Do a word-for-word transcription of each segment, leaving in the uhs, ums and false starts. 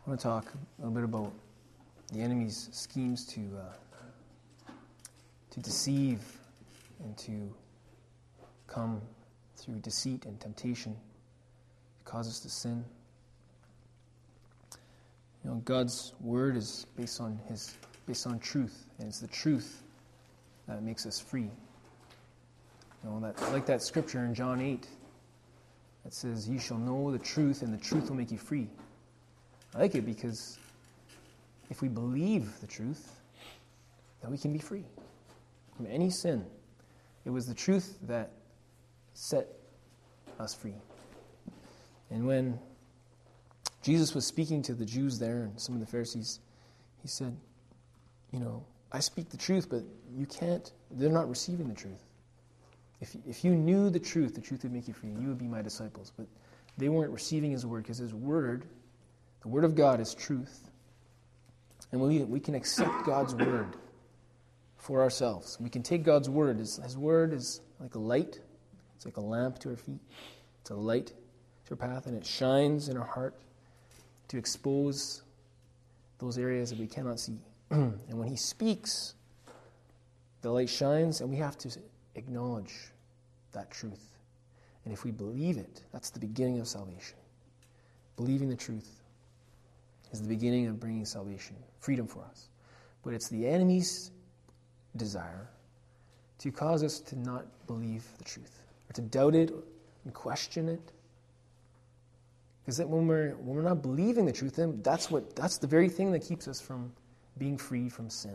I want to talk a little bit about the enemy's schemes to uh, to deceive and to come through deceit and temptation to cause us to sin. You know, God's word is based on his based on truth, and it's the truth that makes us free. You know, that like that scripture in John eight that says, "You shall know the truth, and the truth will make you free." I like it because if we believe the truth, then we can be free from any sin. It was the truth that set us free. And when Jesus was speaking to the Jews there and some of the Pharisees, he said, you know, I speak the truth, but you can't, they're not receiving the truth. If, if you knew the truth, the truth would make you free, and you would be my disciples. But they weren't receiving his word because his word, the word of God is truth. And we, we can accept God's word for ourselves. We can take God's word. His, his word is like a light. It's like a lamp to our feet. It's a light to our path, and it shines in our heart to expose those areas that we cannot see. And when he speaks, the light shines, and we have to acknowledge that truth. And if we believe it, that's the beginning of salvation. Believing the truth is the beginning of bringing salvation, freedom for us. But it's the enemy's desire to cause us to not believe the truth, or to doubt it and question it. Because when we're when we're not believing the truth, then that's what that's the very thing that keeps us from being free from sin.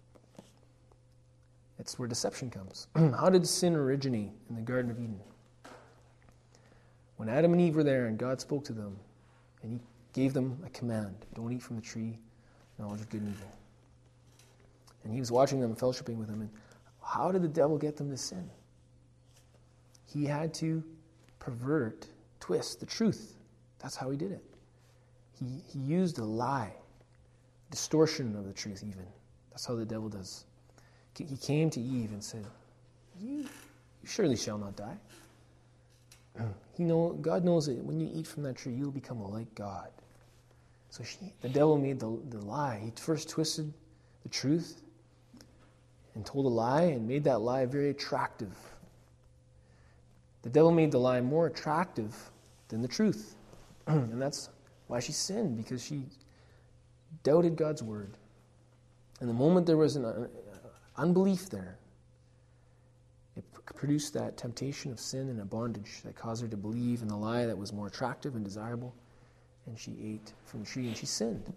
It's where deception comes. How did sin originate in the Garden of Eden? When Adam and Eve were there and God spoke to them, and he gave them a command, don't eat from the tree, knowledge of good and evil. And he was watching them, fellowshipping with them, and how did the devil get them to sin? He had to pervert, twist the truth. That's how he did it. He, he used a lie, distortion of the truth even. That's how the devil does. He came to Eve and said, you, you surely shall not die. He know, God knows that when you eat from that tree, you'll become like God. So she, the devil made the, the lie. He first twisted the truth and told a lie and made that lie very attractive. The devil made the lie more attractive than the truth. And that's why she sinned, because she doubted God's word. And the moment there was an uh, unbelief there, it produced that temptation of sin and a bondage that caused her to believe in the lie that was more attractive and desirable. And she ate from the tree and she sinned.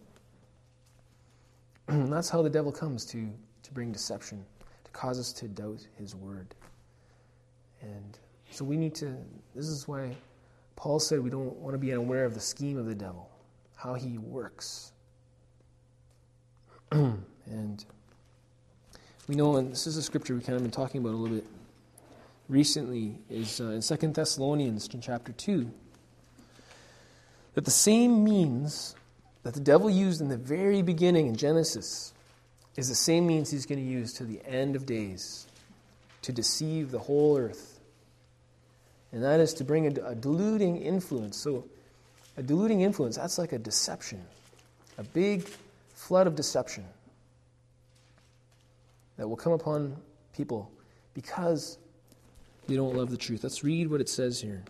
And that's how the devil comes to, to bring deception, to cause us to doubt his word. And so we need to, this is why Paul said we don't want to be unaware of the scheme of the devil, how he works. And we know, and this is a scripture we've kind of been talking about a little bit recently, is uh, in Second Thessalonians in chapter two, that the same means that the devil used in the very beginning in Genesis is the same means he's going to use to the end of days to deceive the whole earth. And that is to bring a, a deluding influence. So a deluding influence, that's like a deception, a big flood of deception that will come upon people because they don't love the truth. Let's read what it says here.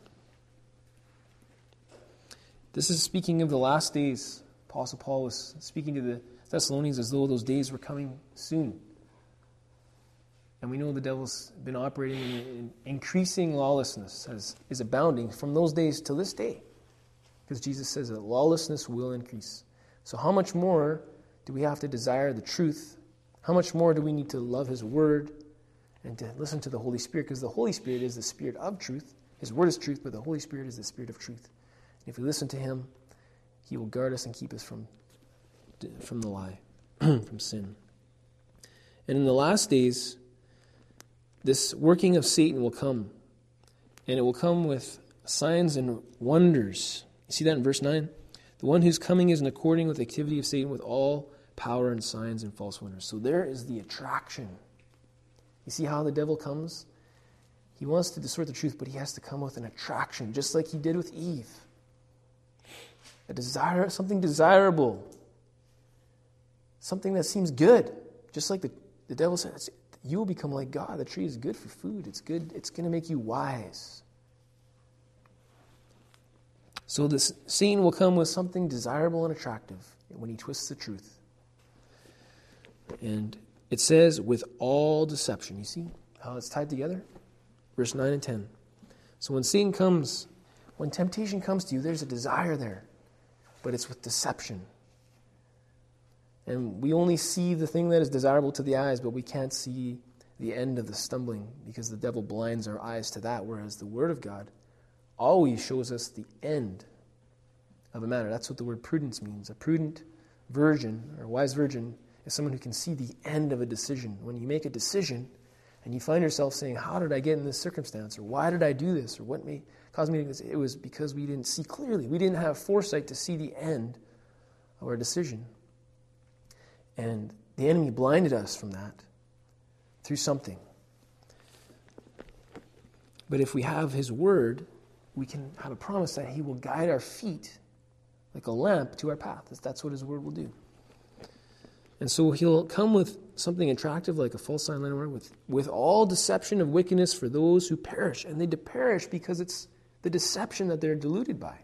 This is speaking of the last days. Apostle Paul was speaking to the Thessalonians as though those days were coming soon. And we know the devil's been operating in, in increasing lawlessness as is abounding from those days to this day. Because Jesus says that lawlessness will increase. So how much more do we have to desire the truth? How much more do we need to love his word and to listen to the Holy Spirit? Because the Holy Spirit is the Spirit of truth. His word is truth, but the Holy Spirit is the Spirit of truth. And if we listen to him, he will guard us and keep us from, from the lie, from sin. And in the last days, this working of Satan will come. And it will come with signs and wonders. You see that in verse nine? The one whose coming is in according with the activity of Satan with all power and signs and false wonders. So there is the attraction. You see how the devil comes? He wants to distort the truth, but he has to come with an attraction, just like he did with Eve. a desire, something desirable, something that seems good. Just like the, the devil says, you will become like God. The tree is good for food. It's good. It's going to make you wise. So this scene will come with something desirable and attractive when he twists the truth. And it says, with all deception. You see how it's tied together? Verse nine and ten. So when Satan comes, when temptation comes to you, there's a desire there. But it's with deception. And we only see the thing that is desirable to the eyes, but we can't see the end of the stumbling because the devil blinds our eyes to that, whereas the Word of God always shows us the end of a matter. That's what the word prudence means. A prudent virgin, or wise virgin, is someone who can see the end of a decision. When you make a decision and you find yourself saying, how did I get in this circumstance? Or why did I do this? Or what may cause me to do this? It was because we didn't see clearly. We didn't have foresight to see the end of our decision. And the enemy blinded us from that through something. But if we have his word, we can have a promise that he will guide our feet like a lamp to our path. That's what his word will do. And so he'll come with something attractive like a false sign, with, with all deception of wickedness for those who perish. And they perish because it's the deception that they're deluded by.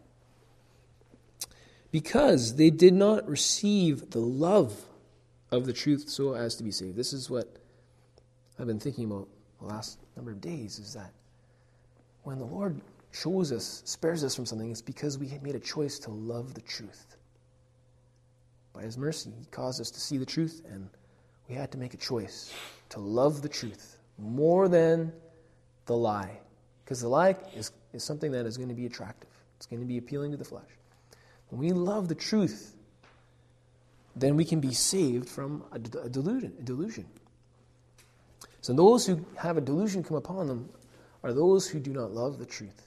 Because they did not receive the love of the truth so as to be saved. This is what I've been thinking about the last number of days, is that when the Lord shows us, spares us from something, it's because we made a choice to love the truth. By his mercy, he caused us to see the truth, and we had to make a choice to love the truth more than the lie. Because the lie is, is something that is going to be attractive. It's going to be appealing to the flesh. When we love the truth, then we can be saved from a, a, delusion, a delusion. So those who have a delusion come upon them are those who do not love the truth.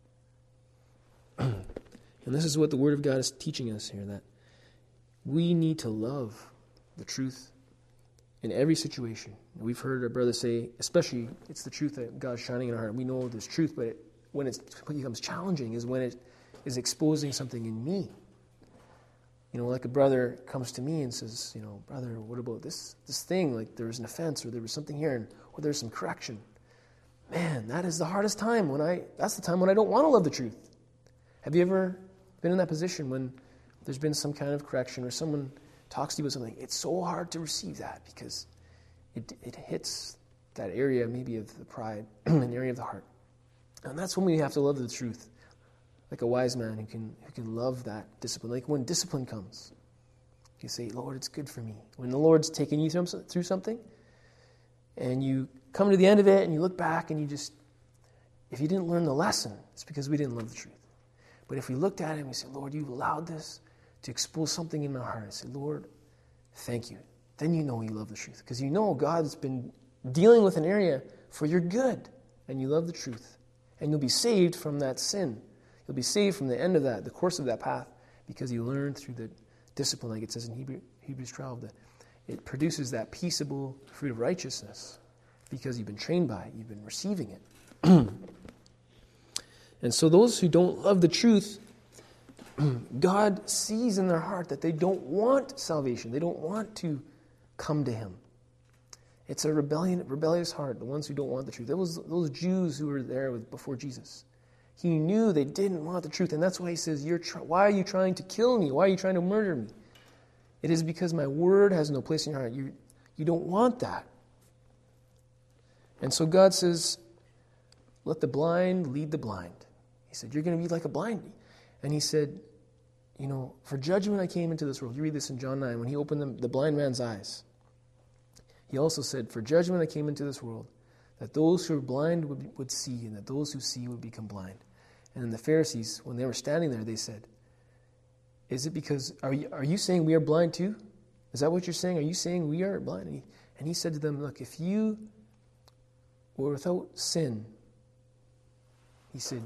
And this is what the Word of God is teaching us here, that we need to love the truth in every situation. And we've heard our brother say, especially, it's the truth that God's shining in our heart. We know there's truth, but it, when it becomes challenging is when it is exposing something in me. You know, like a brother comes to me and says, you know, brother, what about this this thing? Like there was an offense, or there was something here, and, or there's some correction. Man, that is the hardest time when I, that's the time when I don't want to love the truth. Have you ever been in that position when there's been some kind of correction or someone talks to you about something? It's so hard to receive that because it it hits that area maybe of the pride, an area of the heart. And that's when we have to love the truth. Like a wise man who can who can love that discipline. Like when discipline comes, you say, Lord, it's good for me. When the Lord's taking you through, through something, and you come to the end of it, and you look back, and you just, if you didn't learn the lesson, it's because we didn't love the truth. But if we looked at it and we said, Lord, you've allowed this to expose something in my heart, I say, Lord, thank you. Then you know you love the truth. Because you know God's been dealing with an area for your good, and you love the truth. And you'll be saved from that sin. You'll be saved from the end of that, the course of that path, because you learn through the discipline, like it says in Hebrew, Hebrews twelve, that it produces that peaceable fruit of righteousness because you've been trained by it, you've been receiving it. And so those who don't love the truth, God sees in their heart that they don't want salvation. They don't want to come to him. It's a rebellion, rebellious heart, the ones who don't want the truth. Those, those Jews who were there with, before Jesus. He knew they didn't want the truth, and that's why he says, You're try- why are you trying to kill me? Why are you trying to murder me? It is because my word has no place in your heart. You, you don't want that. And so God says, let the blind lead the blind. He said, you're going to be like a blind. And he said, you know, for judgment I came into this world. You read this in John nine, when he opened the, the blind man's eyes. He also said, for judgment I came into this world, that those who are blind would, would see, and that those who see would become blind. And then the Pharisees, when they were standing there, they said, is it because, are you, are you saying we are blind too? Is that what you're saying? Are you saying we are blind? And he, and he said to them, look, if you were without sin, he said,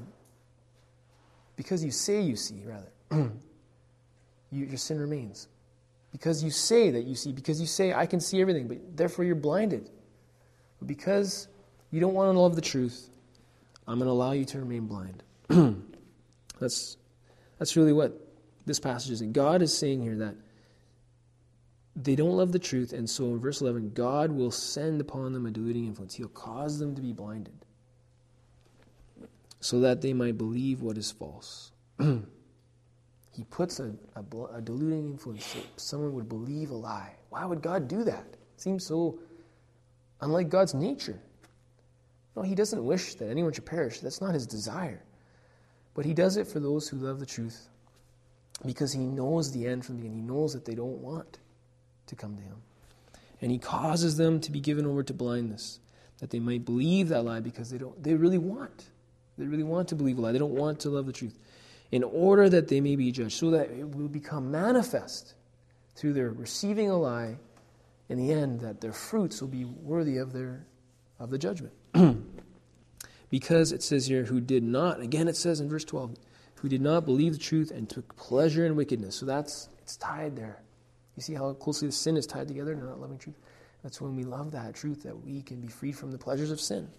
because you say you see, rather, you, your sin remains. Because you say that you see, because you say, I can see everything, but therefore you're blinded. But because you don't want to love the truth, I'm going to allow you to remain blind. that's that's really what this passage is that God is saying here that they don't love the truth, and so in verse eleven, God will send upon them a deluding influence. He'll cause them to be blinded so that they might believe what is false. He puts a, a, a deluding influence so someone would believe a lie. Why would God do that? It seems so unlike God's nature. No, he doesn't wish that anyone should perish. That's not his desire. But he does it for those who love the truth because he knows the end from the beginning. He knows that they don't want to come to him. And he causes them to be given over to blindness, that they might believe that lie because they don't. They really want. They really want to believe a lie. They don't want to love the truth. In order that they may be judged, so that it will become manifest through their receiving a lie in the end, that their fruits will be worthy of their of the judgment. Because it says here, who did not, again it says in verse twelve, who did not believe the truth and took pleasure in wickedness. So that's, it's tied there. You see how closely the sin is tied together and not loving truth? That's when we love that truth, that we can be freed from the pleasures of sin.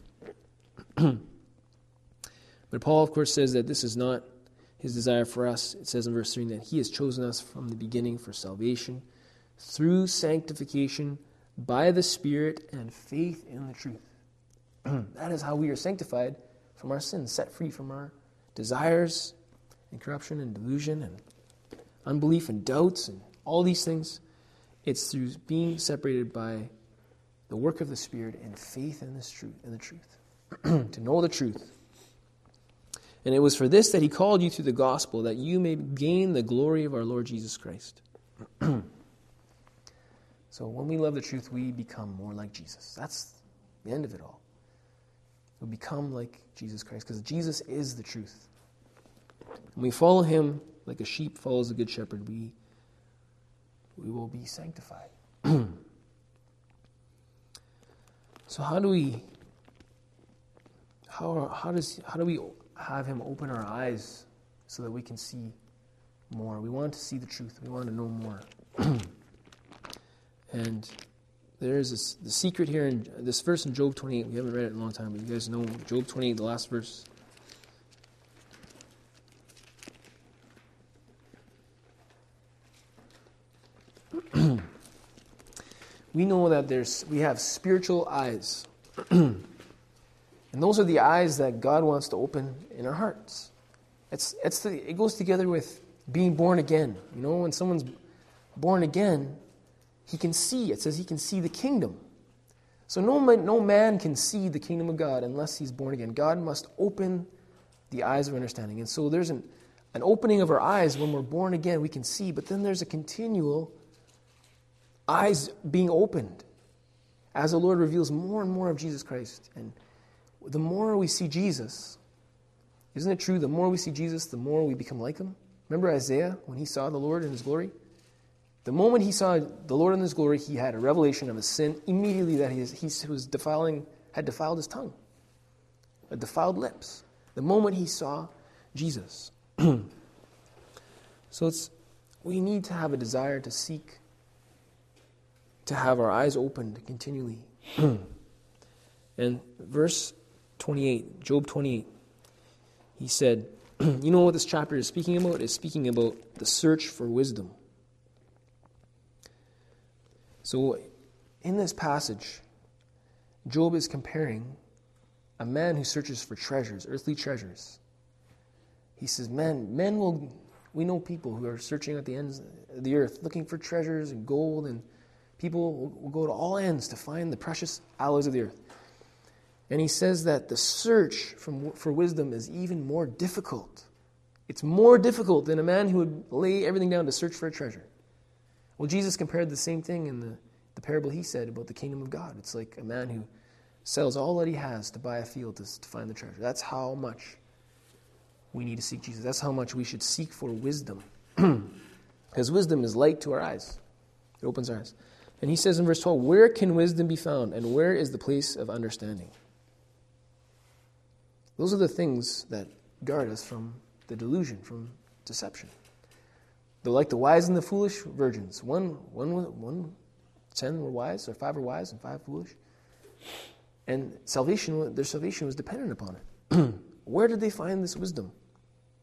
But Paul, of course, says that this is not his desire for us. It says in verse three that he has chosen us from the beginning for salvation through sanctification by the Spirit and faith in the truth. That is how we are sanctified from our sins, set free from our desires and corruption and delusion and unbelief and doubts and all these things. It's through being separated by the work of the Spirit and faith in this truth, in the truth, to know the truth. And it was for this that he called you through the gospel, that you may gain the glory of our Lord Jesus Christ. So when we love the truth, we become more like Jesus. That's the end of it all. We become like Jesus Christ, because Jesus is the truth. When we follow him like a sheep follows the good shepherd, we we will be sanctified. So how do we how how does how do we have him open our eyes so that we can see more? We want to see the truth. We want to know more. And there's this, the secret here in this verse in Job twenty-eight. We haven't read it in a long time, but you guys know Job twenty-eight, the last verse. We know that there's we have spiritual eyes. And those are the eyes that God wants to open in our hearts. It's it's the, it goes together with being born again. You know, when someone's born again, he can see. It says he can see the kingdom. So no man, no man can see the kingdom of God unless he's born again. God must open the eyes of understanding. And so there's an, an opening of our eyes when we're born again. We can see, but then there's a continual eyes being opened as the Lord reveals more and more of Jesus Christ. And the more we see Jesus, isn't it true? The more we see Jesus, the more we become like him. Remember Isaiah when he saw the Lord in his glory? The moment he saw the Lord in his glory, he had a revelation of his sin immediately, that he, he was defiling, had defiled his tongue, had defiled lips. The moment he saw Jesus. So it's we need to have a desire to seek, to have our eyes opened continually. And verse twenty-eight, Job twenty-eight, he said, you know what this chapter is speaking about? It's speaking about the search for wisdom. So in this passage, Job is comparing a man who searches for treasures, earthly treasures. He says, men, men will, we know people who are searching at the ends of the earth, looking for treasures and gold, and people will, will go to all ends to find the precious alloys of the earth. And he says that the search from, for wisdom is even more difficult. It's more difficult than a man who would lay everything down to search for a treasure. Well, Jesus compared the same thing in the, the parable he said about the kingdom of God. It's like a man who sells all that he has to buy a field to, to find the treasure. That's how much we need to seek Jesus. That's how much we should seek for wisdom. Because wisdom is light to our eyes. It opens our eyes. And he says in verse twelve, where can wisdom be found, and where is the place of understanding? Those are the things that guard us from the delusion, from deception. They're like the wise and the foolish virgins. One, one, one, ten were wise, or five were wise, and five foolish. And salvation, their salvation was dependent upon it. Where did they find this wisdom?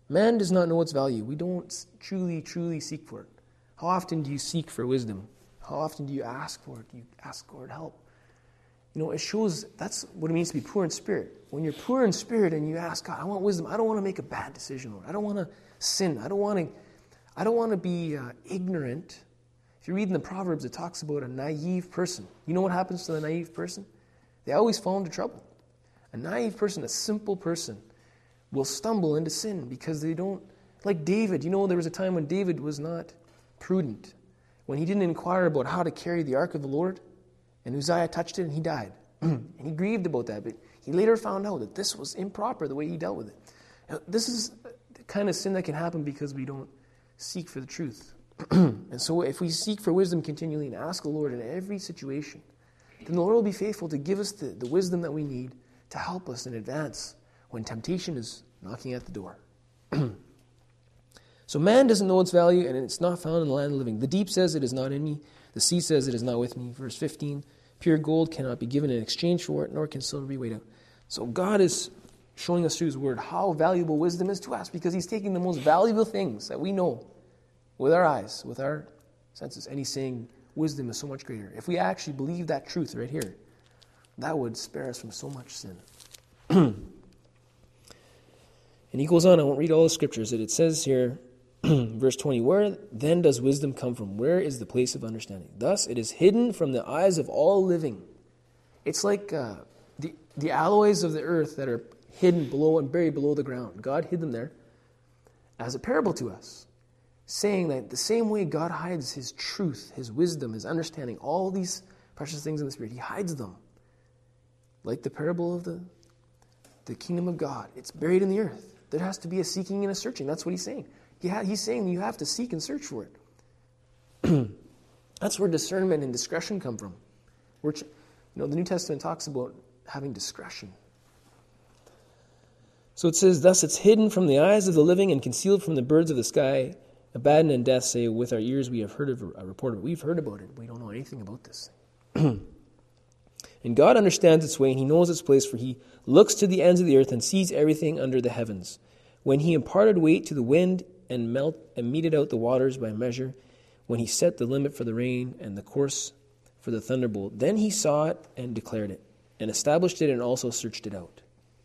Man does not know its value. We don't truly, truly seek for it. How often do you seek for wisdom? How often do you ask for it? Do you ask Lord help? You know, it shows that's what it means to be poor in spirit. When you're poor in spirit and you ask God, I want wisdom. I don't want to make a bad decision, Lord. I don't want to sin. I don't want to, I don't want to be uh, ignorant. If you read in the Proverbs, it talks about a naive person. You know what happens to the naive person? They always fall into trouble. A naive person, a simple person, will stumble into sin because they don't, like David. You know, there was a time when David was not prudent, when he didn't inquire about how to carry the ark of the Lord, and Uzziah touched it and he died. And he grieved about that, but he later found out that this was improper, the way he dealt with it. Now, this is the kind of sin that can happen because we don't seek for the truth. And so if we seek for wisdom continually and ask the Lord in every situation, then the Lord will be faithful to give us the, the wisdom that we need to help us in advance when temptation is knocking at the door. So man doesn't know its value, and it's not found in the land of the living. The deep says it is not in me. The sea says it is not with me. Verse fifteen, pure gold cannot be given in exchange for it, nor can silver be weighed out. So God is showing us through His Word how valuable wisdom is to us, because He's taking the most valuable things that we know with our eyes, with our senses, and He's saying wisdom is so much greater. If we actually believe that truth right here, that would spare us from so much sin. And he goes on, I won't read all the scriptures, it says here, verse twenty, where then does wisdom come from? Where is the place of understanding? Thus it is hidden from the eyes of all living. It's like uh, the, the alloys of the earth that are hidden below and buried below the ground. God hid them there as a parable to us, saying that the same way God hides His truth, His wisdom, His understanding, all these precious things in the Spirit, He hides them. Like the parable of the, the kingdom of God. It's buried in the earth. There has to be a seeking and a searching. That's what He's saying. He ha- he's saying you have to seek and search for it. That's where discernment and discretion come from. Which, you know, the New Testament talks about having discretion. So it says, thus it's hidden from the eyes of the living and concealed from the birds of the sky. Abaddon and death say, with our ears we have heard of a report of it. We've heard about it. We don't know anything about this thing. And God understands its way, and He knows its place, for He looks to the ends of the earth and sees everything under the heavens. When He imparted weight to the wind and melt and meted out the waters by measure, when He set the limit for the rain and the course for the thunderbolt, then He saw it and declared it, and established it and also searched it out.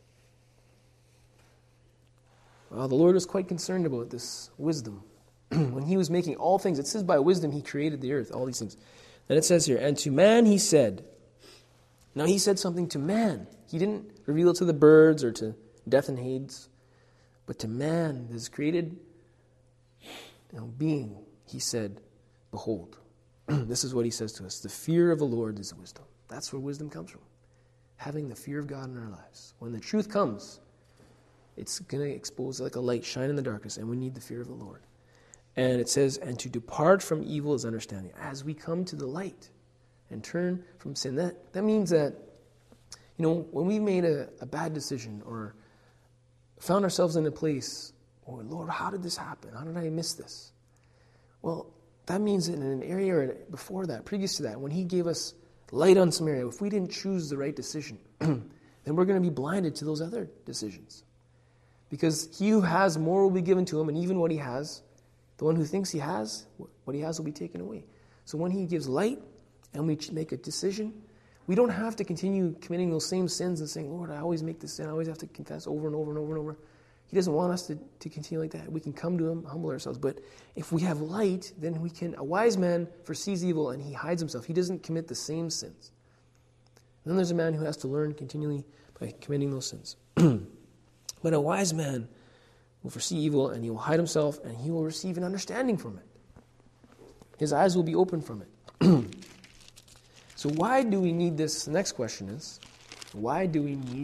Well, the Lord was quite concerned about this wisdom. When He was making all things, it says by wisdom He created the earth, all these things. Then it says here, and to man He said. Now He said something to man. He didn't reveal it to the birds or to death and Hades, but to man, this created you know, being, He said, behold. This is what He says to us. The fear of the Lord is wisdom. That's where wisdom comes from. Having the fear of God in our lives. When the truth comes, it's going to expose like a light, shine in the darkness, and we need the fear of the Lord. And it says, and to depart from evil is understanding. As we come to the light and turn from sin, that, that means that, you know, when we made a, a bad decision or found ourselves in a place, oh, Lord, how did this happen? How did I miss this? Well, that means that in an area before that, previous to that, when He gave us light on some area, if we didn't choose the right decision, then we're going to be blinded to those other decisions. Because he who has more will be given to him, and even what he has, the one who thinks he has, what he has will be taken away. So when He gives light and we make a decision, we don't have to continue committing those same sins and saying, Lord, I always make this sin, I always have to confess over and over and over and over. He doesn't want us to, to continue like that. We can come to Him, humble ourselves. But if we have light, then we can, a wise man foresees evil and he hides himself. He doesn't commit the same sins. And then there's a man who has to learn continually by committing those sins. But a wise man will foresee evil and he will hide himself and he will receive an understanding from it. His eyes will be open from it. So why do we need this? The next question is, why do we need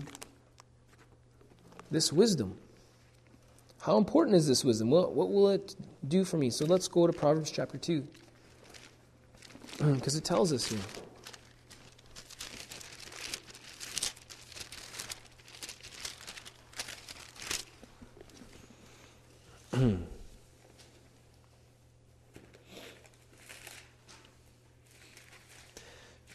this wisdom? How important is this wisdom? What, what will it do for me? So let's go to Proverbs chapter two. Because it tells us here.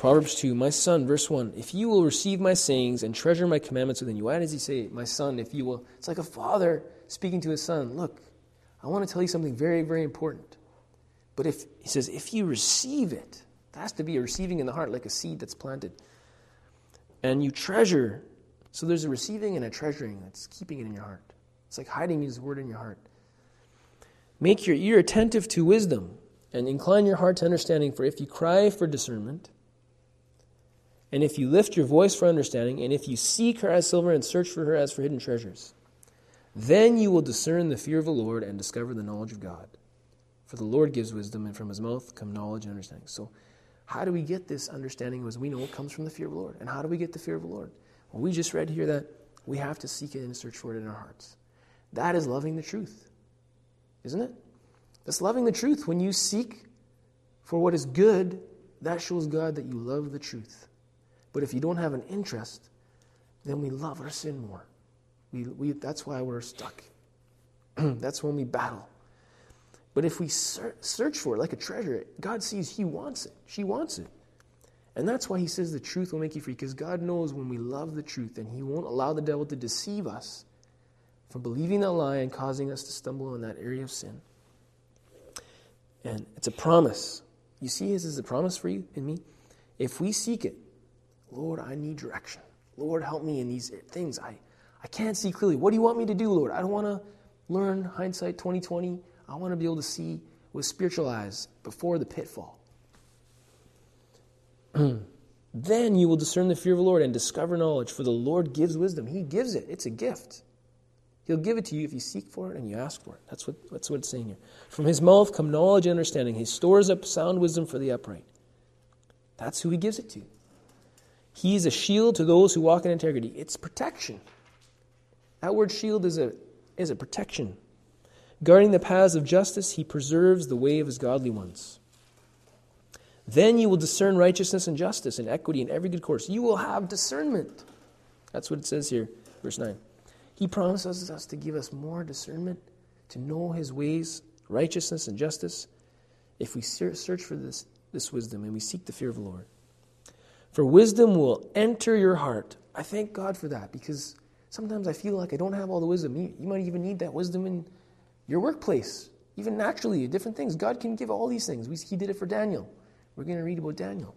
Proverbs two, my son, verse one, if you will receive my sayings and treasure my commandments within you. Why does he say, my son, if you will? It's like a father speaking to his son. Look, I want to tell you something very, very important. But if, he says, if you receive it, there has to be a receiving in the heart, like a seed that's planted. And you treasure. So there's a receiving and a treasuring that's keeping it in your heart. It's like hiding his word in your heart. Make your ear attentive to wisdom and incline your heart to understanding. For if you cry for discernment, and if you lift your voice for understanding, and if you seek her as silver and search for her as for hidden treasures, then you will discern the fear of the Lord and discover the knowledge of God. For the Lord gives wisdom, and from his mouth come knowledge and understanding. So how do we get this understanding? As we know, it comes from the fear of the Lord. And how do we get the fear of the Lord? Well, we just read here that we have to seek it and search for it in our hearts. That is loving the truth, isn't it? That's loving the truth. When you seek for what is good, that shows God that you love the truth. But if you don't have an interest, then we love our sin more. We, we, that's why we're stuck. That's when we battle. But if we ser- search for it like a treasure, God sees he wants it. She wants it. And that's why he says the truth will make you free. Because God knows when we love the truth, and he won't allow the devil to deceive us from believing that lie and causing us to stumble in that area of sin. And it's a promise. You see this is a promise for you and me. If we seek it, Lord, I need direction. Lord, help me in these things. I, I can't see clearly. What do you want me to do, Lord? I don't want to learn hindsight twenty twenty. I want to be able to see with spiritual eyes before the pitfall. Then you will discern the fear of the Lord and discover knowledge, for the Lord gives wisdom. He gives it. It's a gift. He'll give it to you if you seek for it and you ask for it. That's what, that's what it's saying here. From his mouth come knowledge and understanding. He stores up sound wisdom for the upright. That's who he gives it to. He is a shield to those who walk in integrity. It's protection. That word shield is a, is a protection. Guarding the paths of justice, he preserves the way of his godly ones. Then you will discern righteousness and justice and equity in every good course. You will have discernment. That's what it says here, verse nine. He promises us to give us more discernment, to know his ways, righteousness and justice, if we search for this, this wisdom and we seek the fear of the Lord. For wisdom will enter your heart. I thank God for that, because sometimes I feel like I don't have all the wisdom. You, you might even need that wisdom in your workplace, even naturally, different things. God can give all these things. We, he did it for Daniel. We're going to read about Daniel.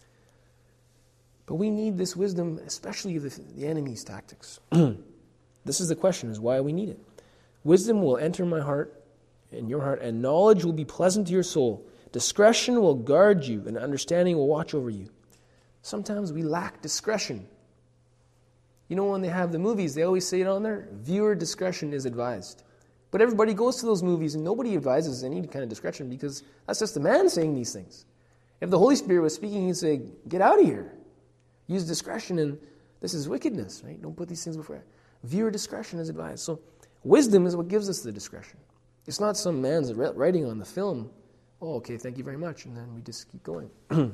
But we need this wisdom, especially of the, the enemy's tactics. This is the question, is why we need it. Wisdom will enter my heart, in your heart, and knowledge will be pleasant to your soul. Discretion will guard you, and understanding will watch over you. Sometimes we lack discretion. You know, when they have the movies, they always say it on there, viewer discretion is advised. But everybody goes to those movies and nobody advises any kind of discretion, because that's just the man saying these things. If the Holy Spirit was speaking, he'd say, get out of here. Use discretion, and this is wickedness, right? Don't put these things before you. Viewer discretion is advised. So wisdom is what gives us the discretion. It's not some man's writing on the film, oh, okay, thank you very much, and then we just keep going.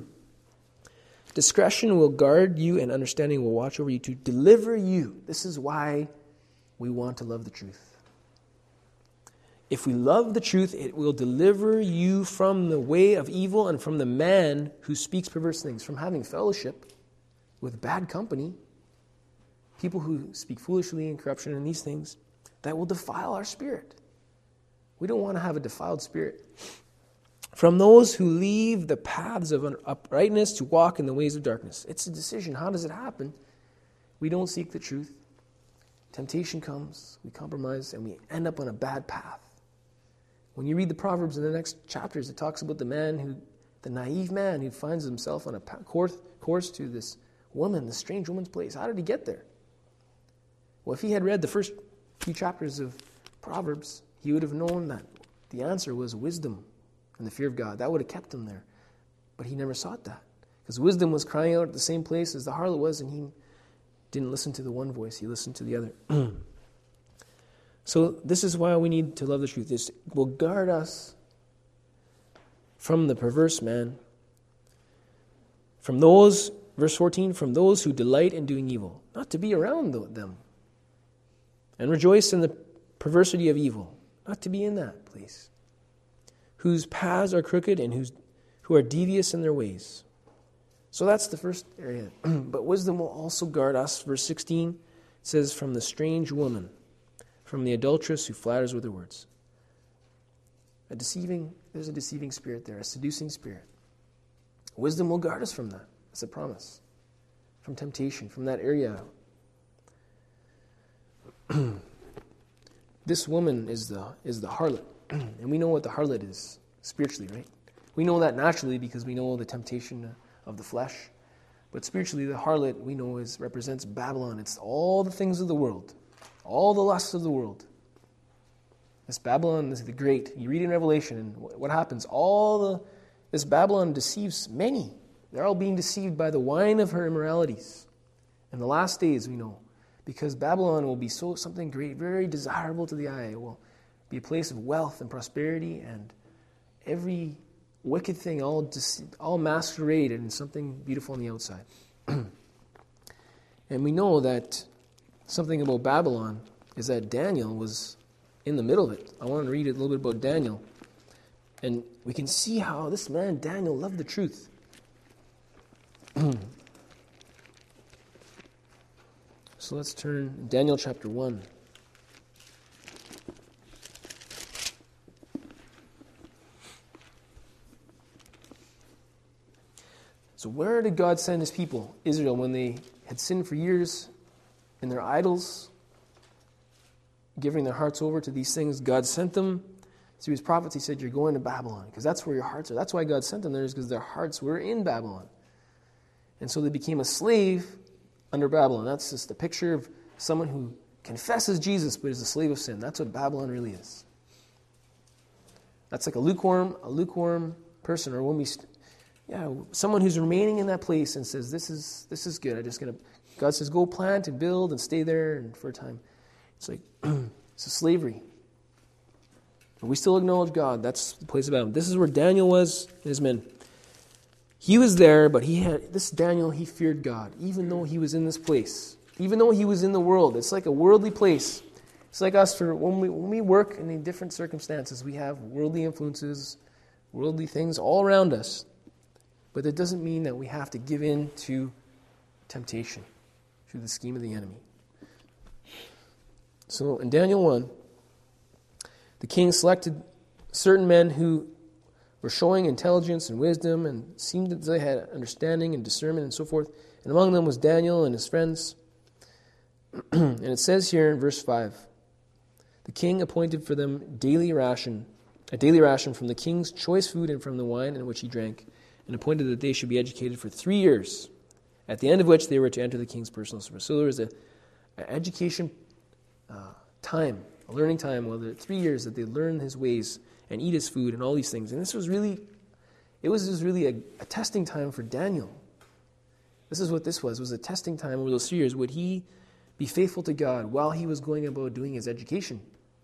Discretion will guard you, and understanding will watch over you to deliver you. This is why we want to love the truth. If we love the truth, it will deliver you from the way of evil and from the man who speaks perverse things, from having fellowship with bad company, people who speak foolishly and corruption and these things that will defile our spirit. We don't want to have a defiled spirit. From those who leave the paths of uprightness to walk in the ways of darkness. It's a decision. How does it happen? We don't seek the truth. Temptation comes, we compromise, and we end up on a bad path. When you read the Proverbs in the next chapters, it talks about the man who, the naive man who finds himself on a course, course to this woman, this strange woman's place. How did he get there? Well, if he had read the first few chapters of Proverbs, he would have known that the answer was wisdom and the fear of God. That would have kept him there. But he never sought that, because wisdom was crying out at the same place as the harlot was, and he didn't listen to the one voice. He listened to the other. So this is why we need to love the truth. It will guard us from the perverse man, from those, verse fourteen, from those who delight in doing evil, not to be around them, and rejoice in the perversity of evil, not to be in that place, whose paths are crooked and whose who are devious in their ways. So that's the first area. But wisdom will also guard us. Verse sixteen, it says, from the strange woman, from the adulteress who flatters with her words. A deceiving, there's a deceiving spirit there, a seducing spirit. Wisdom will guard us from that. It's a promise. From temptation, from that area. This woman is the is the harlot. And we know what the harlot is spiritually, right? We know that naturally because we know the temptation of the flesh. But spiritually, the harlot, we know, is represents Babylon. It's all the things of the world. All the lusts of the world. This Babylon is the great. You read in Revelation, and what happens? All the this Babylon deceives many. They're all being deceived by the wine of her immoralities. In the last days, we know, because Babylon will be so something great, very desirable to the eye. It will be a place of wealth and prosperity, and every wicked thing all dece- all masqueraded in something beautiful on the outside. And we know that something about Babylon is that Daniel was in the middle of it. I want to read a little bit about Daniel. And we can see how this man, Daniel, loved the truth. So let's turn Daniel chapter one. So where did God send his people, Israel, when they had sinned for years in their idols, giving their hearts over to these things? God sent them through his prophets. He said, you're going to Babylon, because that's where your hearts are. That's why God sent them there, is because their hearts were in Babylon. And so they became a slave under Babylon. That's just a picture of someone who confesses Jesus but is a slave of sin. That's what Babylon really is. That's like a lukewarm, a lukewarm person, or when we, st- yeah, someone who's remaining in that place and says, "This is this is good. I'm just gonna." God says, "Go plant and build and stay there and for a time." It's like it's a slavery. But we still acknowledge God. That's the place of Babylon. This is where Daniel was and his men. He was there, but he had this Daniel. He feared God, even though he was in this place, even though he was in the world. It's like a worldly place. It's like us for when we when we work in different circumstances. We have worldly influences, worldly things all around us. But that doesn't mean that we have to give in to temptation, to the scheme of the enemy. So in Daniel one, the king selected certain men who were showing intelligence and wisdom and seemed that they had understanding and discernment and so forth. And among them was Daniel and his friends. And it says here in verse five, the king appointed for them daily ration, a daily ration from the king's choice food and from the wine in which he drank, and appointed that they should be educated for three years, at the end of which they were to enter the king's personal service. So there was a, an education uh, time, a learning time, whether three years that they learn his ways and eat his food and all these things. And this was really, it was just really a, a testing time for Daniel. This is what this was, was a testing time over those three years. Would he be faithful to God while he was going about doing his education?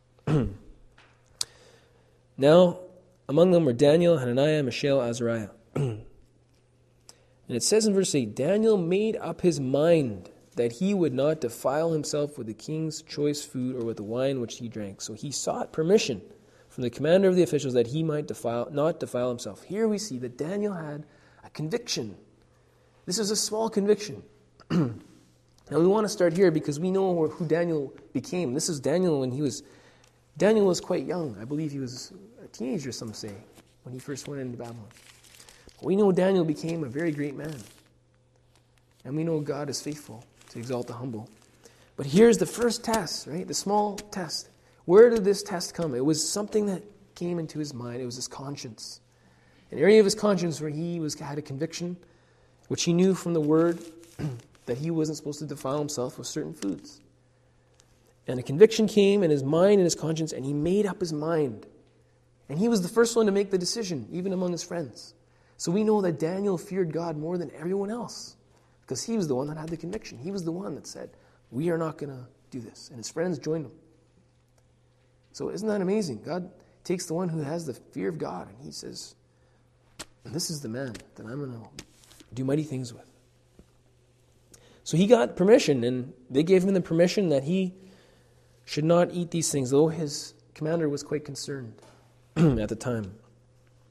Now, among them were Daniel, Hananiah, Mishael, Azariah. And it says in verse eight, Daniel made up his mind that he would not defile himself with the king's choice food or with the wine which he drank. So he sought permission from the commander of the officials that he might defile, not defile himself. Here we see that Daniel had a conviction. This is a small conviction. Now we want to start here because we know who Daniel became. This is Daniel when he was, Daniel was quite young. I believe he was a teenager, some say, when he first went into Babylon. We know Daniel became a very great man. And we know God is faithful to exalt the humble. But here's the first test, right? The small test. Where did this test come? It was something that came into his mind. It was his conscience. An area of his conscience where he was had a conviction, which he knew from the word that he wasn't supposed to defile himself with certain foods. And a conviction came in his mind and his conscience, and he made up his mind. And he was the first one to make the decision, even among his friends. So we know that Daniel feared God more than everyone else because he was the one that had the conviction. He was the one that said, we are not going to do this. And his friends joined him. So isn't that amazing? God takes the one who has the fear of God and he says, this is the man that I'm going to do mighty things with. So he got permission, and they gave him the permission that he should not eat these things, though his commander was quite concerned at the time.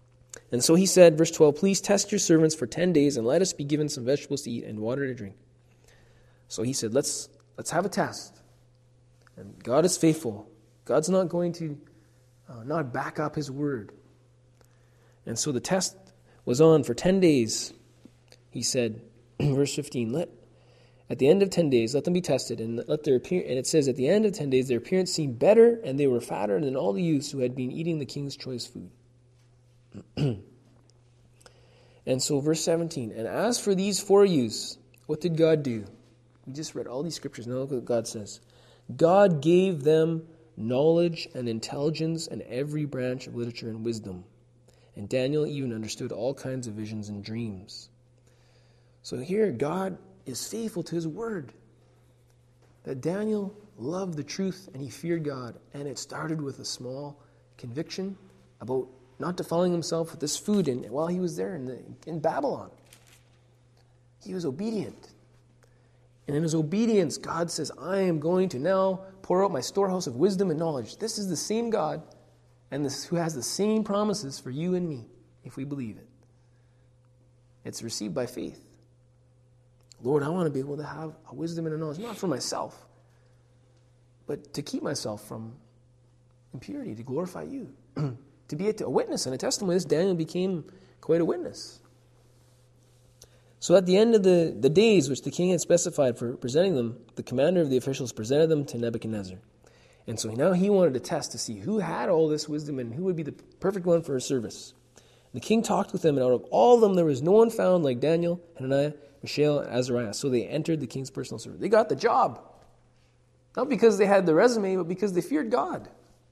And so he said, verse twelve, please test your servants for ten days and let us be given some vegetables to eat and water to drink. So he said, let's let's have a test. And God is faithful. God's not going to uh, not back up his word. And so the test was on for ten days. He said, verse fifteen, let at the end of ten days, let them be tested, and let their appear. And it says, at the end of ten days, their appearance seemed better, and they were fatter than all the youths who had been eating the king's choice food. And so, verse seventeen, and as for these four youths, what did God do? We just read all these scriptures. Now look what God says. God gave them knowledge and intelligence and every branch of literature and wisdom. And Daniel even understood all kinds of visions and dreams. So here, God is faithful to his word. That Daniel loved the truth and he feared God. And it started with a small conviction about not defiling himself with this food in, while he was there in, the, in Babylon. He was obedient. And in his obedience, God says, I am going to now pour out my storehouse of wisdom and knowledge. This is the same God and this who has the same promises for you and me, if we believe it. It's received by faith. Lord, I want to be able to have a wisdom and a knowledge, not for myself, but to keep myself from impurity, to glorify you. To be a witness and a testimony. This Daniel became quite a witness. So at the end of the, the days which the king had specified for presenting them, the commander of the officials presented them to Nebuchadnezzar. And so now he wanted to test to see who had all this wisdom and who would be the perfect one for his service. The king talked with them, and out of all of them there was no one found like Daniel, Hananiah, Mishael, and Azariah. So they entered the king's personal service. They got the job. Not because they had the resume, but because they feared God.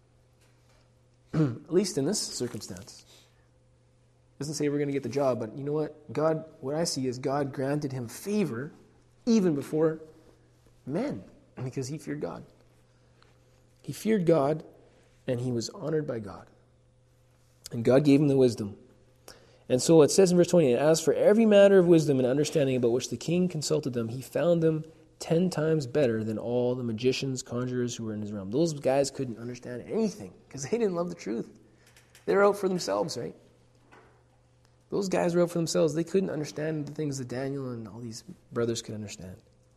At least in this circumstance. It doesn't say we're going to get the job, but you know what? God, what I see is God granted him favor even before men, because he feared God. He feared God, and he was honored by God. And God gave him the wisdom. And so it says in verse twenty, and as for every matter of wisdom and understanding about which the king consulted them, he found them ten times better than all the magicians, conjurers who were in his realm. Those guys couldn't understand anything because they didn't love the truth. They were out for themselves, right? Those guys were out for themselves. They couldn't understand the things that Daniel and all these brothers could understand.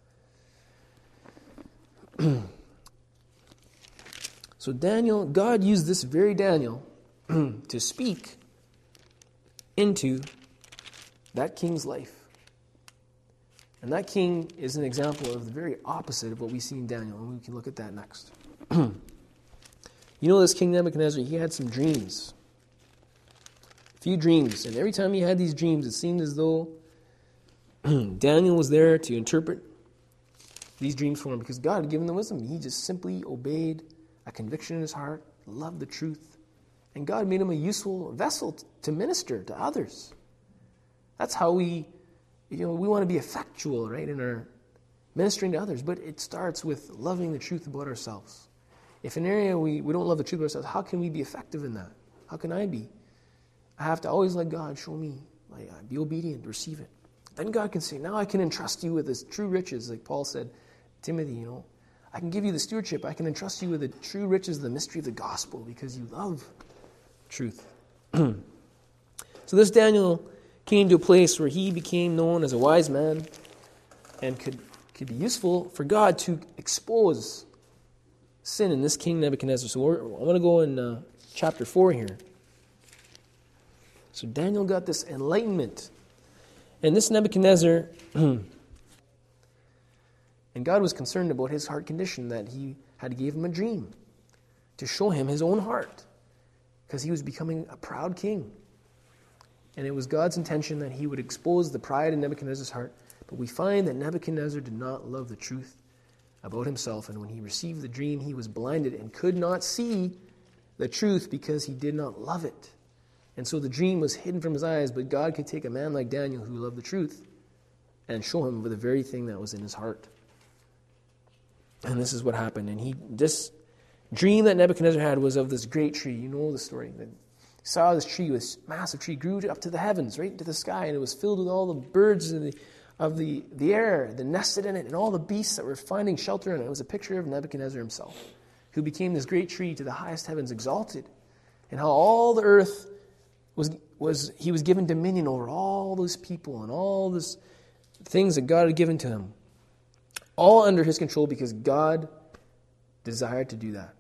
So Daniel, God used this very Daniel to speak into that king's life. And that king is an example of the very opposite of what we see in Daniel, and we can look at that next. You know, this King Nebuchadnezzar, he had some dreams. A few dreams. And every time he had these dreams, it seemed as though Daniel was there to interpret these dreams for him because God had given them wisdom. He just simply obeyed a conviction in his heart, loved the truth, and God made him a useful vessel to minister to others. That's how we... You know, we want to be effectual, right, in our ministering to others, but it starts with loving the truth about ourselves. If in an area we, we don't love the truth about ourselves, how can we be effective in that? How can I be? I have to always let God show me, like, be obedient, receive it. Then God can say, now I can entrust you with this true riches, like Paul said, Timothy, you know, I can give you the stewardship, I can entrust you with the true riches of the mystery of the gospel because you love truth. So this Daniel came to a place where he became known as a wise man and could, could be useful for God to expose sin in this king Nebuchadnezzar. So we're, I'm going to go in uh, chapter four here. So Daniel got this enlightenment. And this Nebuchadnezzar, and God was concerned about his heart condition, that he had to give him a dream to show him his own heart because he was becoming a proud king. And it was God's intention that he would expose the pride in Nebuchadnezzar's heart. But we find that Nebuchadnezzar did not love the truth about himself. And when he received the dream, he was blinded and could not see the truth because he did not love it. And so the dream was hidden from his eyes. But God could take a man like Daniel who loved the truth and show him the very thing that was in his heart. And this is what happened. And he this dream that Nebuchadnezzar had was of this great tree. You know the story. Saw this tree, this massive tree, grew up to the heavens, right into the sky, and it was filled with all the birds of the of the, the air that nested in it, and all the beasts that were finding shelter in it. It was a picture of Nebuchadnezzar himself, who became this great tree to the highest heavens, exalted, and how all the earth was was he was given dominion over all those people and all these things that God had given to him, all under his control because God desired to do that.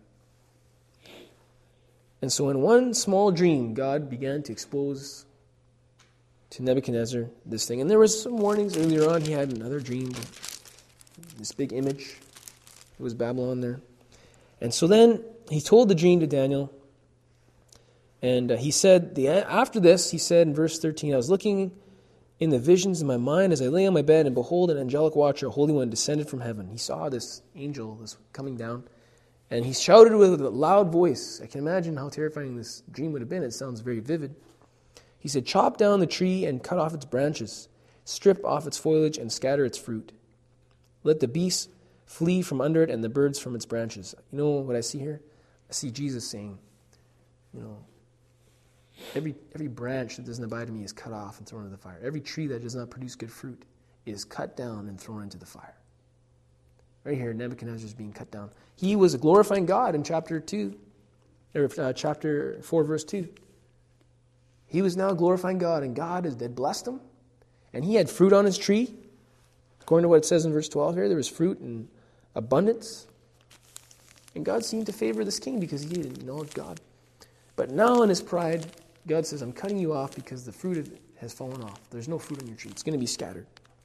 And so in one small dream, God began to expose to Nebuchadnezzar this thing. And there was some warnings earlier on. He had another dream, this big image. It was Babylon there. And so then he told the dream to Daniel. And uh, he said, the after this, he said in verse thirteen, I was looking in the visions in my mind as I lay on my bed, and behold, an angelic watcher, a holy one, descended from heaven. He saw this angel this coming down, and he shouted with a loud voice. I can imagine how terrifying this dream would have been. It sounds very vivid. He said, chop down the tree and cut off its branches, strip off its foliage and scatter its fruit. Let the beasts flee from under it and the birds from its branches. You know what I see here? I see Jesus saying, you know, every every branch that doesn't abide in me is cut off and thrown into the fire. Every tree that does not produce good fruit is cut down and thrown into the fire. Right here, Nebuchadnezzar is being cut down. He was glorifying God in chapter two, or uh, chapter four, verse two. He was now glorifying God, and God had blessed him, and he had fruit on his tree. According to what it says in verse twelve here, there was fruit in abundance. And God seemed to favor this king because he didn't acknowledge God. But now in his pride, God says, I'm cutting you off because the fruit has fallen off. There's no fruit on your tree. It's going to be scattered.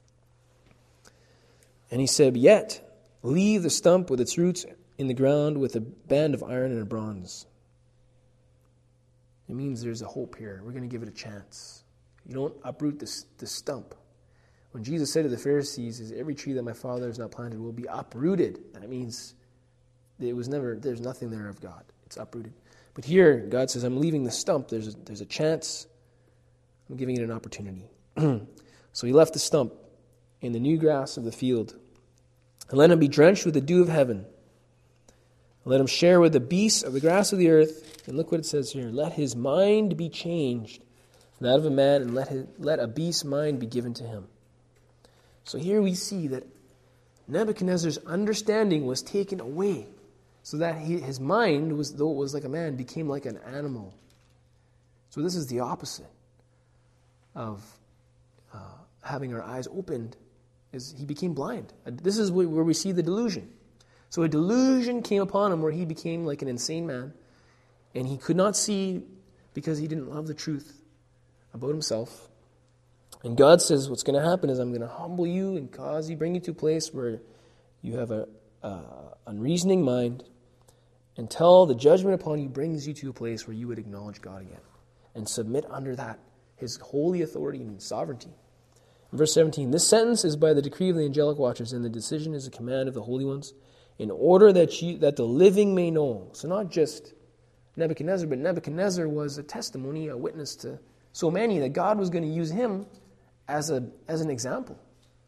And he said, yet leave the stump with its roots in the ground with a band of iron and a bronze. It means there's a hope here. We're going to give it a chance. You don't uproot this, this stump. When Jesus said to the Pharisees, is every tree that my Father has not planted will be uprooted. That means it was never, there's nothing there of God. It's uprooted. But here, God says, I'm leaving the stump. There's a, there's a chance. I'm giving it an opportunity. So he left the stump in the new grass of the field. And let him be drenched with the dew of heaven. Let him share with the beasts of the grass of the earth. And look what it says here. Let his mind be changed from that of a man, and let, his, let a beast's mind be given to him. So here we see that Nebuchadnezzar's understanding was taken away, so that he, his mind, was, though it was like a man, became like an animal. So this is the opposite of uh, having our eyes opened, is he became blind. This is where we see the delusion. So a delusion came upon him where he became like an insane man, and he could not see because he didn't love the truth about himself. And God says what's going to happen is I'm going to humble you and cause you, bring you to a place where you have a uh, unreasoning mind, until the judgment upon you brings you to a place where you would acknowledge God again and submit under that, his holy authority and sovereignty. In verse seventeen, this sentence is by the decree of the angelic watchers, and the decision is a command of the holy ones, in order that you that the living may know. So not just Nebuchadnezzar, but Nebuchadnezzar was a testimony, a witness to so many that God was going to use him as a as an example,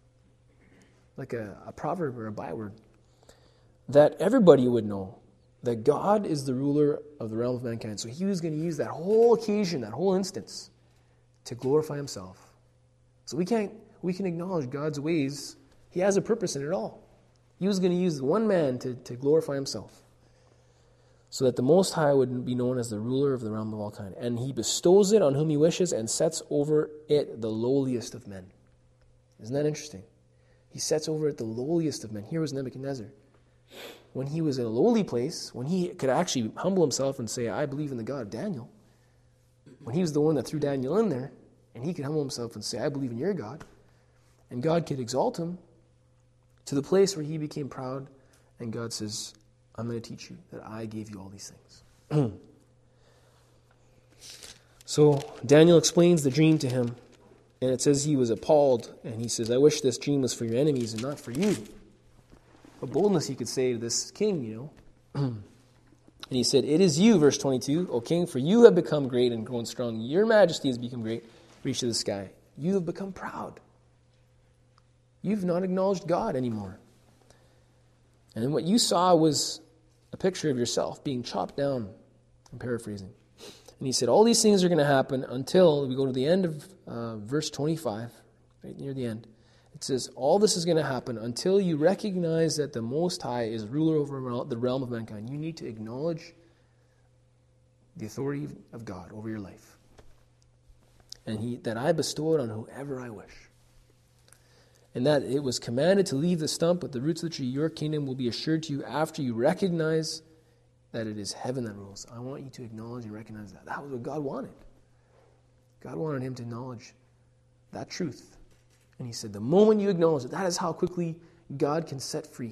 like a, a proverb or a byword, that everybody would know that God is the ruler of the realm of mankind. So he was going to use that whole occasion, that whole instance, to glorify himself. So we can't we can acknowledge God's ways. He has a purpose in it all. He was going to use one man to, to glorify himself, so that the Most High would be known as the ruler of the realm of all kind. And he bestows it on whom he wishes and sets over it the lowliest of men. Isn't that interesting? He sets over it the lowliest of men. Here was Nebuchadnezzar. When he was in a lowly place, when he could actually humble himself and say, I believe in the God of Daniel, when he was the one that threw Daniel in there, and he could humble himself and say, I believe in your God, and God could exalt him to the place where he became proud, and God says, I'm going to teach you that I gave you all these things. So Daniel explains the dream to him, and it says he was appalled, and he says, I wish this dream was for your enemies and not for you. What boldness he could say to this king, you know. And he said, it is you, verse twenty-two, O king, for you have become great and grown strong. Your majesty has become great, reached to the sky. You have become proud. You've not acknowledged God anymore. And what you saw was a picture of yourself being chopped down. I'm paraphrasing. And he said, all these things are going to happen until we go to the end of uh, verse twenty-five, right near the end. It says, all this is going to happen until you recognize that the Most High is ruler over the realm of mankind. You need to acknowledge the authority of God over your life. and he that I bestow it on whoever I wish. And that it was commanded to leave the stump with the roots of the tree. Your kingdom will be assured to you after you recognize that it is heaven that rules. I want you to acknowledge and recognize that. That was what God wanted. God wanted him to acknowledge that truth. And he said, the moment you acknowledge it, that is how quickly God can set free.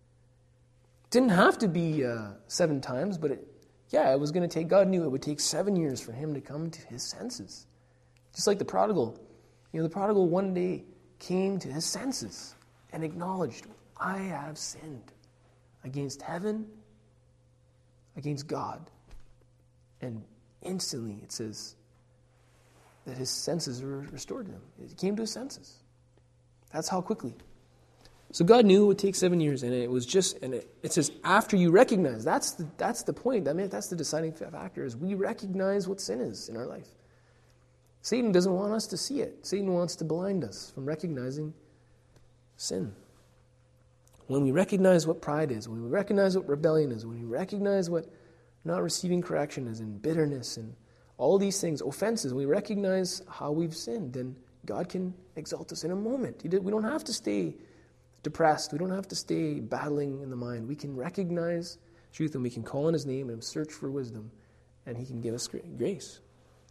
It didn't have to be uh, seven times, but it, yeah, it was going to take, God knew it would take seven years for him to come to his senses. Just like the prodigal. You know, the prodigal one day came to his senses and acknowledged, I have sinned against heaven, against God. And instantly, it says, that his senses were restored to him. He came to his senses. That's how quickly. So God knew it would take seven years, and it was just, and it, it says, after you recognize, that's the, that's the point. I mean, that's the deciding factor, is we recognize what sin is in our life. Satan doesn't want us to see it. Satan wants to blind us from recognizing sin. When we recognize what pride is, when we recognize what rebellion is, when we recognize what not receiving correction is, and bitterness, and all these things, offenses, we recognize how we've sinned, then God can exalt us in a moment. We don't have to stay depressed. We don't have to stay battling in the mind. We can recognize truth, and we can call on his name and search for wisdom, and he can give us grace.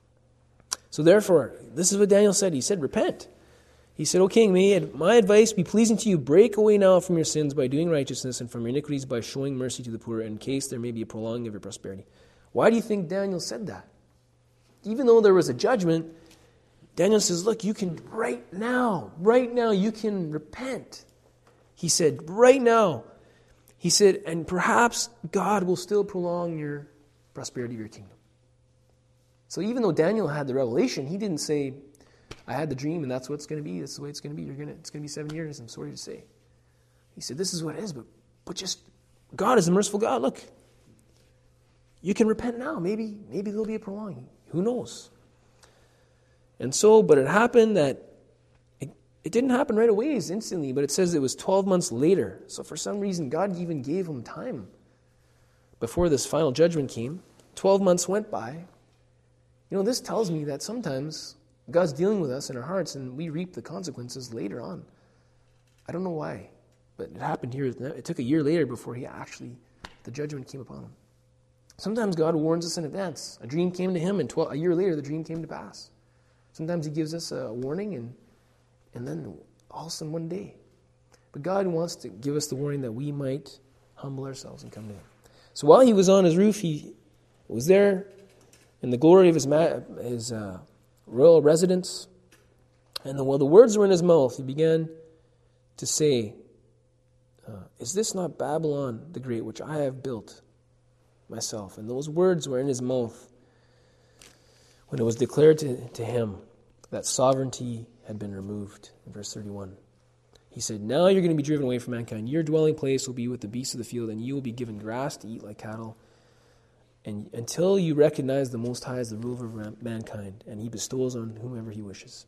So therefore, this is what Daniel said. He said, repent. He said, O king, may my advice be pleasing to you. Break away now from your sins by doing righteousness, and from your iniquities by showing mercy to the poor, in case there may be a prolonging of your prosperity. Why do you think Daniel said that? Even though there was a judgment, Daniel says, look, you can right now, right now, you can repent. He said, right now. He said, and perhaps God will still prolong your prosperity of your kingdom. So even though Daniel had the revelation, he didn't say, I had the dream and that's what it's going to be. That's the way it's going to be. You're going to, it's going to be seven years, I'm sorry to say. He said, this is what it is, but, but just, God is a merciful God. Look, you can repent now. Maybe, maybe there'll be a prolonging. Who knows? And so, but it happened that, it, it didn't happen right away, instantly, but it says it was twelve months later. So for some reason, God even gave him time before this final judgment came. twelve months went by. You know, this tells me that sometimes God's dealing with us in our hearts and we reap the consequences later on. I don't know why, but it happened here. It took a year later before he actually, the judgment came upon him. Sometimes God warns us in advance. A dream came to him, and twelve, a year later, the dream came to pass. Sometimes he gives us a warning, and and then all of a sudden one day. But God wants to give us the warning that we might humble ourselves and come to him. So while he was on his roof, he was there in the glory of his ma- his uh, royal residence. And the, while the words were in his mouth, he began to say, uh, is this not Babylon the Great, which I have built myself? And those words were in his mouth when it was declared to, to him that sovereignty had been removed. In verse thirty-one, he said, now you're going to be driven away from mankind. Your dwelling place will be with the beasts of the field, and you will be given grass to eat like cattle, and until you recognize the Most High as the ruler of mankind, and he bestows on whomever he wishes.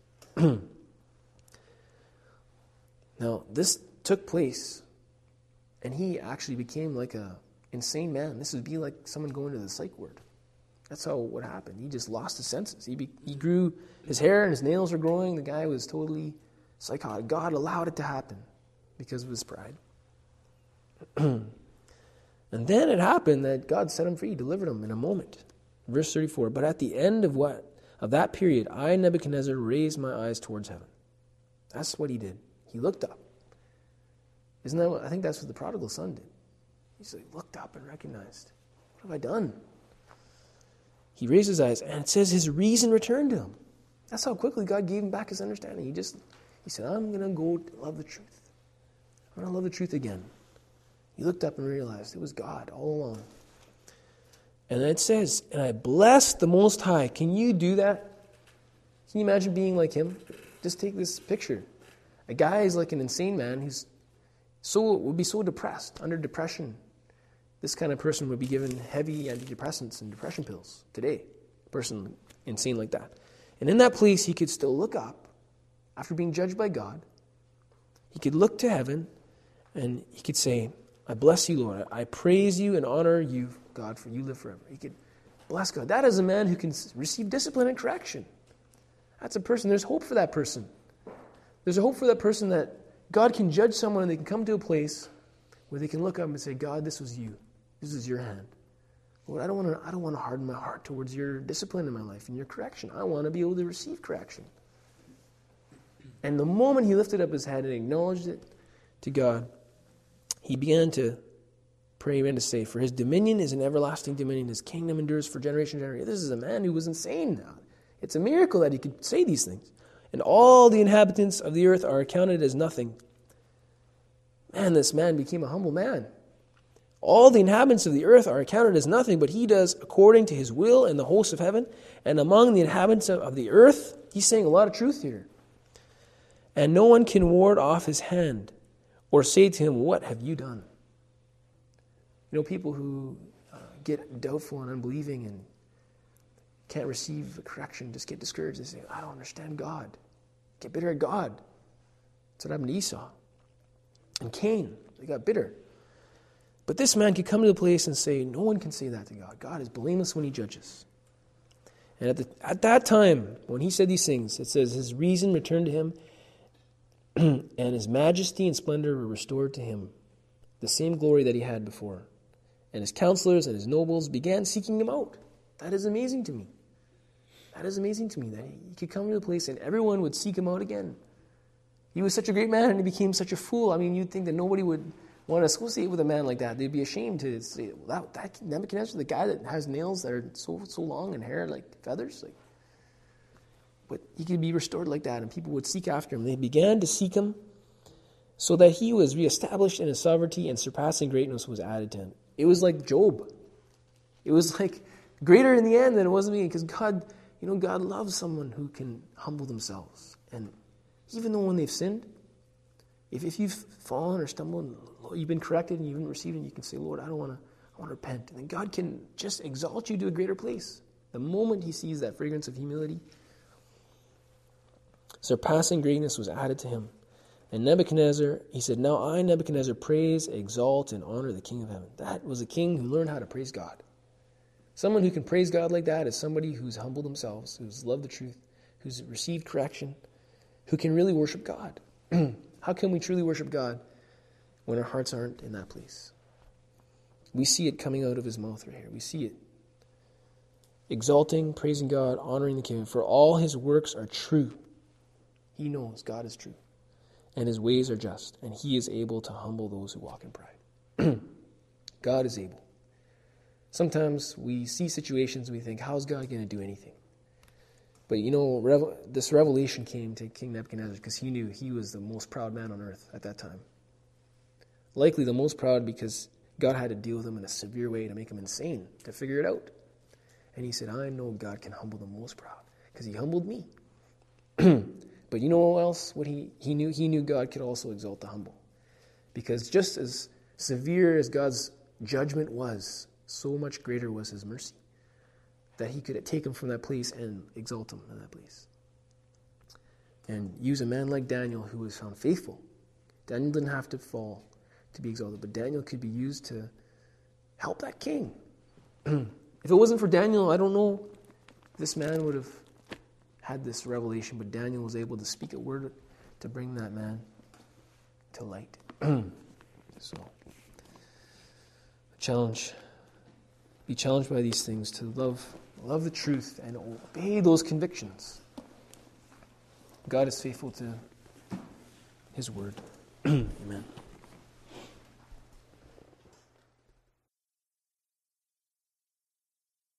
Now, this took place, and he actually became like a insane man. This would be like someone going to the psych ward. That's how what happened. He just lost his senses. He be, he grew, his hair and his nails were growing. The guy was totally psychotic. God allowed it to happen because of his pride. And then it happened that God set him free, delivered him in a moment. Verse thirty-four, but at the end of what of that period, I, Nebuchadnezzar, raised my eyes towards heaven. That's what he did. He looked up. Isn't that what, I think that's what the prodigal son did. He said, looked up and recognized, what have I done? He raised his eyes, and it says his reason returned to him. That's how quickly God gave him back his understanding. He just, he said, I'm going to go love the truth. I'm going to love the truth again. He looked up and realized it was God all along. And then it says, and I blessed the Most High. Can you do that? Can you imagine being like him? Just take this picture. A guy is like an insane man who's so would be so depressed, under depression. This kind of person would be given heavy antidepressants and depression pills today. A person insane like that. And in that place, he could still look up after being judged by God. He could look to heaven and he could say, I bless you, Lord. I praise you and honor you, God, for you live forever. He could bless God. That is a man who can receive discipline and correction. That's a person. There's hope for that person. There's a hope for that person that God can judge someone and they can come to a place where they can look up and say, God, this was you. This is your hand. Lord, I don't want to I don't want to harden my heart towards your discipline in my life and your correction. I want to be able to receive correction. And the moment he lifted up his head and acknowledged it to God, he began to pray, he began to say, for his dominion is an everlasting dominion, his kingdom endures for generation and generation. This is a man who was insane now. It's a miracle that he could say these things. And all the inhabitants of the earth are accounted as nothing. Man, this man became a humble man. All the inhabitants of the earth are accounted as nothing, but he does according to his will in the hosts of heaven. And among the inhabitants of the earth, he's saying a lot of truth here. And no one can ward off his hand or say to him, what have you done? You know, people who uh, get doubtful and unbelieving and can't receive correction, just get discouraged. They say, I don't understand God. Get bitter at God. That's what happened to Esau. And Cain, they got bitter. But this man could come to the place and say, no one can say that to God. God is blameless when he judges. And at, the, at that time, when he said these things, it says, his reason returned to him, and his majesty and splendor were restored to him, the same glory that he had before. And his counselors and his nobles began seeking him out. That is amazing to me. That is amazing to me, that he could come to a place and everyone would seek him out again. He was such a great man and he became such a fool. I mean, you'd think that nobody would want to associate with a man like that. They'd be ashamed to say, well, that, that Nebuchadnezzar, the guy that has nails that are so so long and hair like feathers. Like, but he could be restored like that and people would seek after him. They began to seek him so that he was reestablished in his sovereignty and surpassing greatness was added to him. It was like Job. It was like greater in the end than it was in the beginning because God, you know, God loves someone who can humble themselves. And even though when they've sinned, if, if you've fallen or stumbled, you've been corrected and you've been received, and you can say, Lord, I don't want to, I want to repent. And then God can just exalt you to a greater place. The moment he sees that fragrance of humility, surpassing greatness was added to him. And Nebuchadnezzar, he said, now I, Nebuchadnezzar, praise, exalt, and honor the King of heaven. That was a king who learned how to praise God. Someone who can praise God like that is somebody who's humbled themselves, who's loved the truth, who's received correction, who can really worship God. How can we truly worship God when our hearts aren't in that place? We see it coming out of his mouth right here. We see it. Exalting, praising God, honoring the King. For all his works are true. He knows God is true. And his ways are just. And he is able to humble those who walk in pride. God is able. Sometimes we see situations and we think, how's God going to do anything? But you know, revel- this revelation came to King Nebuchadnezzar because he knew he was the most proud man on earth at that time. Likely the most proud because God had to deal with him in a severe way to make him insane, to figure it out. And he said, I know God can humble the most proud because he humbled me. But you know what else? What he, he knew? He knew God could also exalt the humble. Because just as severe as God's judgment was, so much greater was his mercy. That he could take him from that place and exalt him in that place. And use a man like Daniel who was found faithful. Daniel didn't have to fall to be exalted, but Daniel could be used to help that king. If it wasn't for Daniel, I don't know if this man would have had this revelation, but Daniel was able to speak a word to bring that man to light. So, a challenge. Be challenged by these things to love, love the truth and obey those convictions. God is faithful to his word. Amen.